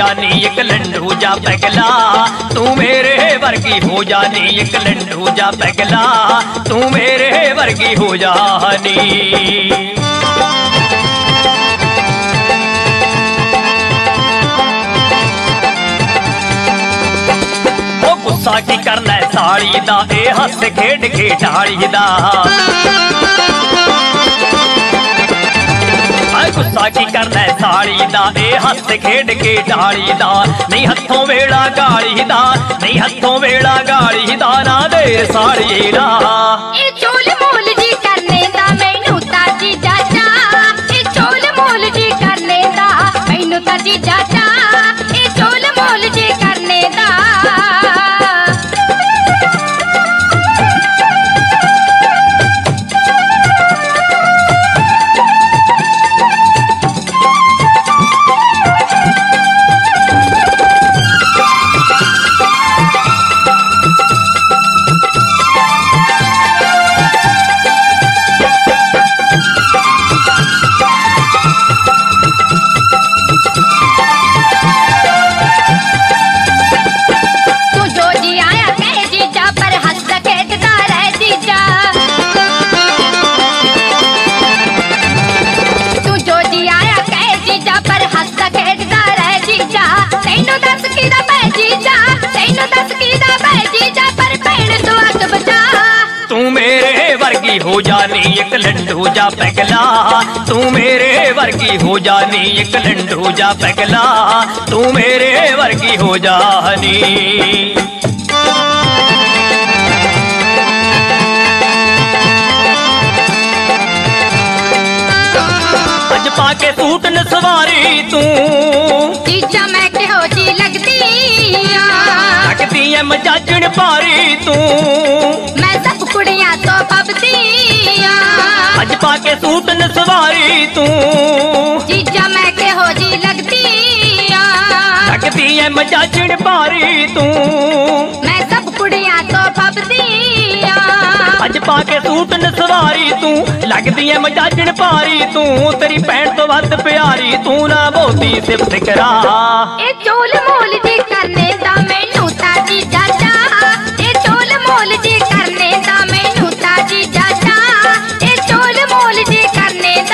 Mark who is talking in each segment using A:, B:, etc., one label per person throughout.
A: जानी एक लंडू जा पगला, तू मेरे वर्गी हो जानी एक लंडू जा पगला, तू मेरे वर्गी हो जानी। गुस्सा की करना साड़ी दा ए हस खेड के ढाली दा, गुस्सा की करना साड़ी दा ए हस खेड के ढाली दा, नहीं हथों वेड़ा गाली दा, नहीं हथों वेड़ा गाली दा, ना दे साड़ी दा।
B: ए चोल मोल जी करने दा मैनू ताजी चाचा, ए चोल मोल जी करने दा मैनू ताजी चाचा, ए चोल मोल जी करने दा।
A: हो जानी एक लंडू जा पगला, तू मेरे वर्गी हो जानी एक लंडू जा पगला, तू मेरे वर्गी हो जानी। अज पाके सूट न सवारी तू
B: चीजा मैं किहो जी लगदी
A: है मजाजन पारी तू,
B: मैं सब कुड़ियां तो पबदी
A: अज पाके सूट न सवारी तू,
B: चीजा मैं किहो जी लगदी
A: है मजाजन पारी तू,
B: मैं सब कुड़ियां तो पबदी
A: अज पाके सूट न सवारी तू, लगदी है मजाजन पारी तू, तेरी भैन तो वध प्यारी तू, ना बहुती सिफत करा।
B: ए चोल मोल जी करने दा मैनू ताजी चाचा, ए चोल मोल जी करने दा मैनू ताजी चाचा, ए चोल मोल जी करने दा।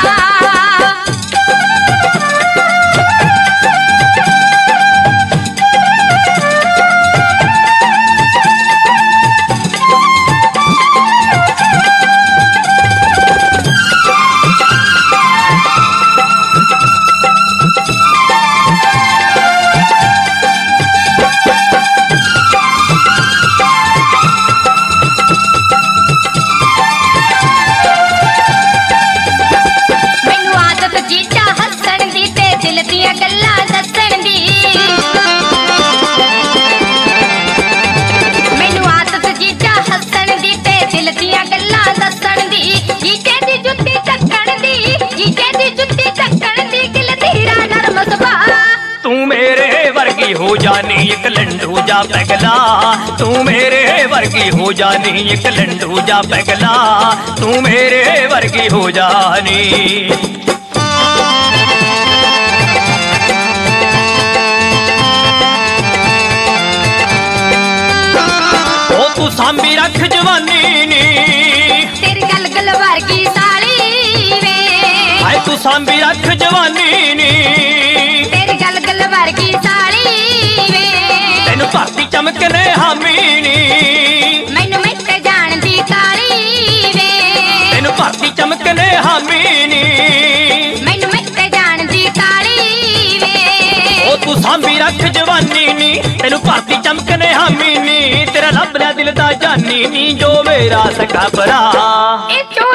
A: हो जानी एक लंडू जा पगला, तू मेरे वर्गी हो जानी एक लंडू जा पगला, तू मेरे वर्गी हो जानी। ओ तू सांभी रख जवानी नी,
B: तेरी गलगल वर्गी साली वे,
A: आए तू सांभी रख जवानी नी,
B: तेरी गलगल वर्गी साली वे,
A: तेनू भरती चमकने हामी नी,
B: मैनू मिट जान दी काली वे,
A: तेनू भरती चमकने हामी नी,
B: मैनू मिट जान दी काली वे।
A: ओ तू सांभी रख जवानी नी, तेनू भरती चमकने हामी नी, तेरा लभ लिया दिल दा जानी नी, जो मेरा सका भरा।